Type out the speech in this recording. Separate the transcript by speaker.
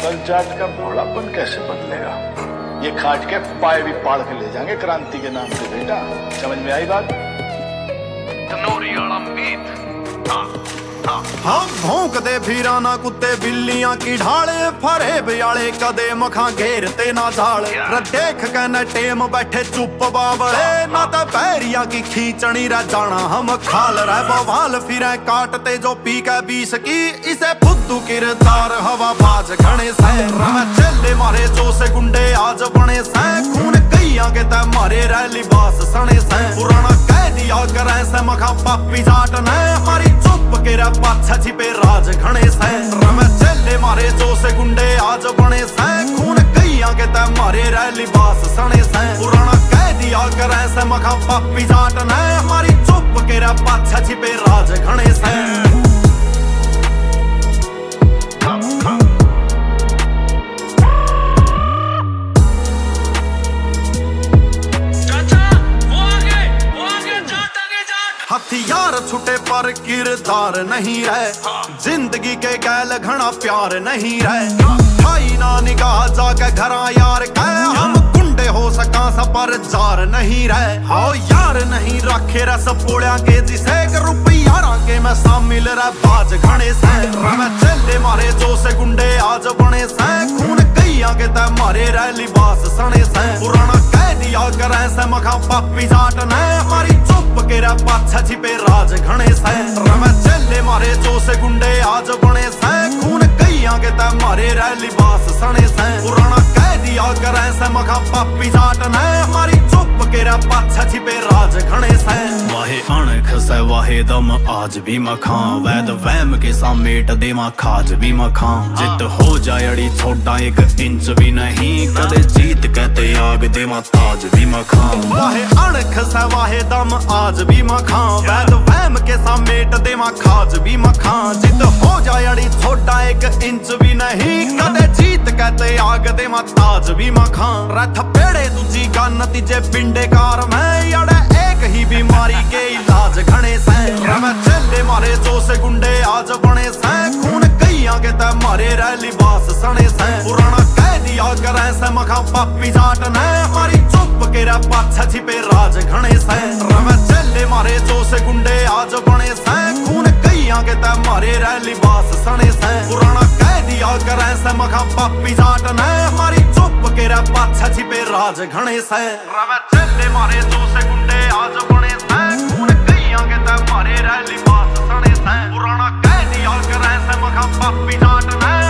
Speaker 1: जंगल जाट का भोलापन कैसे बदलेगा? ये खाट के पाए भी पाड़ के ले जाएंगे क्रांति के नाम पे बेटा। समझ में आई बात?
Speaker 2: हम भौंकदे फिराना कुत्ते बिल्लियां की ढाले, फरे बियाले कदे मखा घेरते ना झाड़। देख के न टेम बैठे चुप बाबड़े, ना तो बैरिया की खींचनी रह जाना हम खाल रह बवाल फिरे काटते जो पी के 20 की। इसे फुद्दू किरदार हवा बाज घने से चले मारे जो से गुंडे आज बने से। खून कैया के ते मारे रह लिबास सने से। पुराना कह दिया करे से मखा पापी जाट ने, हमारी चुप के पाछा छिपे राज घने से। चले मारे जो से गुंडे आज बने से। खून कैया के ते मारे रह लिबास सने से। पुराना कह दिया करे से मखा पापी जाट ने, हमारी चुप के पाछा छिपे राज घने से। हथियार छुटे पर किरदार नहीं रहे, जिंदगी के गैल घना प्यार नहीं रहे। ठाई ना निगाह जाके घरा यार कहे, हम गुंडे हो सका सपर जार नहीं रहे। हाँ यार नहीं रखे रस पोड़िया के जिसे रुपया के मैं शामिल रह बाज घने से। चले मारे जो से गुंडे आज बने से। खून कैया के ते मारे रह लिबास सने से। पुराना कह दिया करे से मखा पापी जाट ने, हमारी चुप के रह पाछा छिपे राज घने से। चले मारे जो से गुंडे आज बने से। खून कैया के ते मारे रह लिबास सने से। पुराना कह दिया करे से मखा पापी जाट ने, हमारी चुप के रह पाछा छिपे राज घने से।
Speaker 3: वाहे अणख से वाहे दम आज भी मखा, वैद वैम के सामेट देवा खाज भी मखा। जित हो जाए अड़ी छोटा 1 इंच भी नहीं, कदे जीत कहते आग देवा ताज भी मखा।
Speaker 2: वाहे अणख से वाहे दम आज भी मखा, वैद वैम के सामेट देवा खाज भी मखा। जित हो जाए अड़ी छोटा 1 इंच भी नहीं, कदे जीत कहते आग देवा ताज भी मखा। रथ पेड़े दूजी का नतीजे पिंडे कार में, याड़े एक ही बीमारी के इलाज घने से। चले मारे जो से गुंडे आज बने से। खून कैया के ते मारे रह लिबास सने से। पुराना कह दिया करे से मखा पापी जाट ने, हमारी चुप के रह पाछा छिपे राज घने से। चले मारे जो से गुंडे आज बने से। खून कैया के ते मारे रह लिबास सने से। पुराना कह दिया करे से मखा पापी जाट ने, हमारी चुप के रह पाछा छिपे राज घने से। चले मारे जो से गुंडे आज बने से। खून कैया के ते मारे रह लिबास सने से। पुराना कह दिया करे से मखा पापी जाट ने,